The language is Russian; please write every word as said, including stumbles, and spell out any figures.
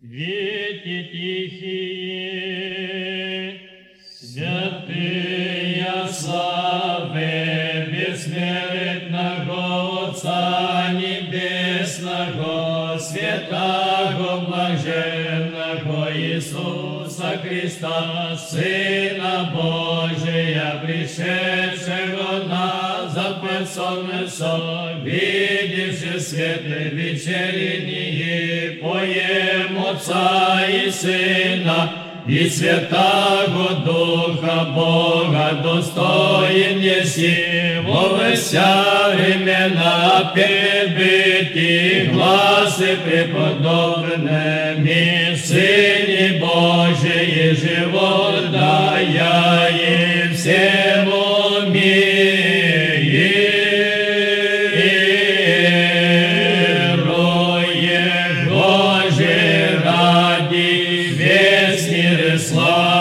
Вети тихие, святые славы бессмертного Отца Небесного, святого блаженного Иисуса Христа, Сына Божия, пришедшего на запад солнца, видевши свет вечерние, поем Отца и Сына, и Святаго Духа Бога, достоин еси во вся времена перебыти гласы преподобными, Сыне Божий живот дая и всему миру. Его же ради весь мир славы.